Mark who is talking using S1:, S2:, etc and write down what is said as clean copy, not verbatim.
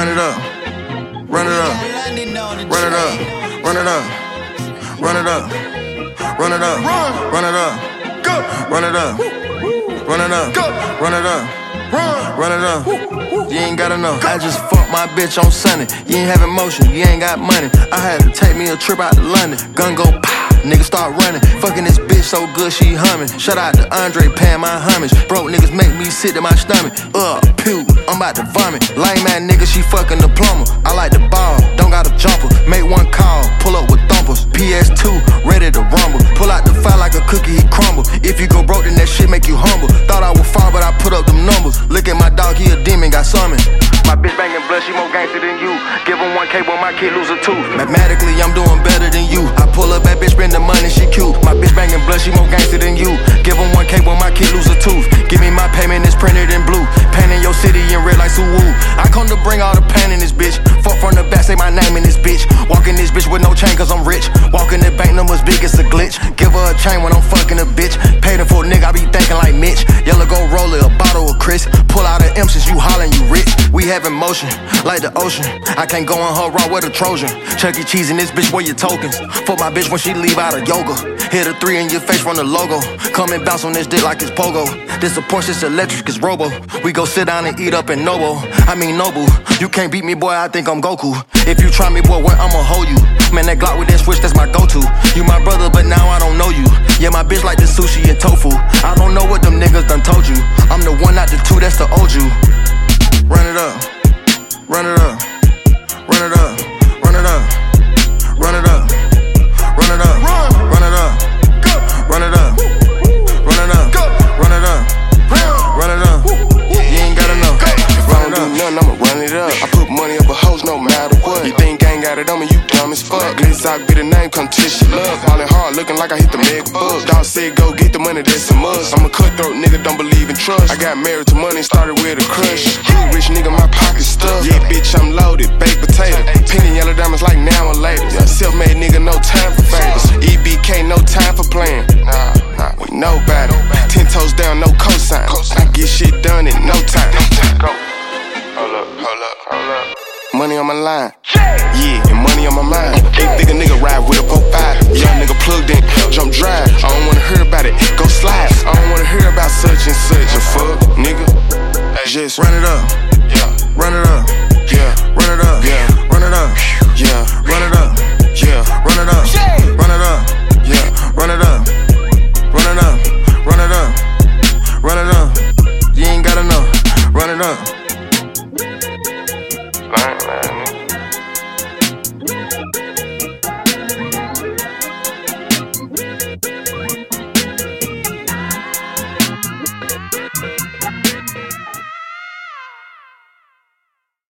S1: Run it up, run it up, run it up, run it up, run it up, run it up, run it up, go, run it up, run it up, go, run it up, run it up. You ain't gotta know. I just fucked my bitch on Sunday. You ain't having motion, you ain't got money. I had to take me a trip out to London. Gun go pow, niggas start running. Fucking this bitch so good she humming. Shout out to Andre paying my homage. Broke niggas make me sick to my stomach. Pew, I'm about to vomit. Lame man nigga, she fucking the plumber. I like the ball, don't got a jumper. Make one call, pull up with thumpers. PS2, ready to rumble. Pull out the fire like a cookie, he crumble. If you go broke, then that shit make you humble. Thought I would fall, but I put up them numbers. Look at my dog, he a demon, got summoned. My bitch banging blood, she more gangster than you. Give him 1K, but my kid lose a tooth. Mathematically, I'm doing better than you. I pull up that bitch, spend the money, she cute. My bitch banging blood, she more gangster than you. Give him 1K, but my kid lose a tooth. Give me my payment, it's printed in blue. Painting your city in red like Suwoo. I come to bring all the pain in this bitch. Fuck from the back, say my name in this bitch. Walk in this bitch with no chain, cause I'm rich. Walk in the bank, numbers big, it's a glitch. Give her a chain when I'm fucking a bitch. Paid her for a nigga, I be thinking like Mitch. Yellow gold roller, a bottle of Chris. Pull out an M since you hollering, you rich. We having motion, like the ocean. I can't go on her raw with a Trojan. Chuck E. Cheese in this bitch, where your tokens? Fuck my bitch when she leave out of yoga. Hit a 3 in your face from the logo. Come and bounce on this dick like it's pogo. This a Porsche, it's electric, it's robo. We go sit down and eat up in Noble. I mean Noble. You can't beat me, boy, I think I'm Goku. If you try me, boy, where I'ma hold you? Man, that Glock with that switch, that's my go-to. You my brother, but now I don't know you. Yeah, my bitch like the sushi and tofu. I don't know what them niggas done told you. I'm the one, not the two, that's the old you. Run it up, run it up, run it up, run it up, run it up, run it up, run it up, run it up, run it up, run it up, run it up. You ain't gotta know.
S2: If I don't do nothing, I'ma run it up. I put money up a hoes no matter what. You think I ain't got it on me, you dumb as fuck. Glizzock be the name, come test your love. Ballin' hard, looking like I hit the mega bug. Dog said go get the money, that's a must. I'm a cutthroat nigga, don't believe in trust. I got married to money, started with a crush. Rich nigga, my pocket stuffed. Yeah, bitch, I'm loaded, baked potato. Pink and yellow diamonds like now or later. Yeah, self-made nigga, no time for favors. EBK, no time for playing. Nah, we know better. 10 toes down, no cosign. I get shit done in no time. Go. Hold up, hold up, hold up. Money on my line, yeah, and money on my mind. Ain't think a nigga ride with a 4-5. Young nigga plugged in, jump drive. I don't wanna hear about it, go slide. I don't wanna hear about such and such. A fuck, nigga, just
S1: Run it up,
S2: yeah,
S1: run it up,
S2: yeah,
S1: run it up,
S2: yeah,
S1: run it up,
S2: yeah,
S1: run it up,
S2: yeah,
S1: run it up, run it up,
S2: yeah.
S1: run it up, run it up, run it up, run it up. You ain't gotta know. Run it up.
S2: Man.